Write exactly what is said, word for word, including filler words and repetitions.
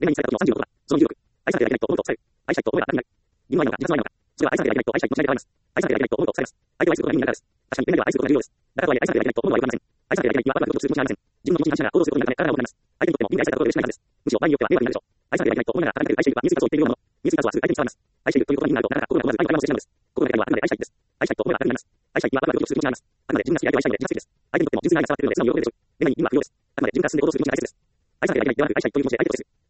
恋愛にされた時のさんじゅうの男は、その重力、愛されてはいけないと思うとされる。愛したいと思えば当たり前。理由はないのか、自発はないのか。それは愛されてはいけないと愛したい気持ちで現れます。愛されてはいけないと思うとされます。相手を愛することが意味ないからです。確かに恋愛では愛することが重要です。だからとはいえ愛されてはいけないと思うのはよくありません。愛されてはいけない気はワクワクとする気持ちはありません。自分の気持ちに反しながら行動することになるため体を求めます。相手にとっても意味で愛されたことが嬉しくないからです。むしろ場合によっては迷惑になるでしょう。愛されてはいけないと思いながら働いている愛しているは見えすぎたと言っているようなもの。見えすぎたとはすぐ相手に伝わります。愛しているということが意味になるとなかなか心が問わず相手を会話をしてしまうのです。心の中にはあくまで愛したいです。愛したいと思えば当たり前です。愛したい気はワクワクとする気持ちがあります。あくまで自分が好きで相手を愛したいので自発的です。相手にとっても純粋な愛が伝わっているので素直に喜べるでしょう。恋愛に意味は不要です。あくまで自分が進んで行動する気持ちが大切です。愛されてはいけないではなく愛したいという気持ちで相手と接する。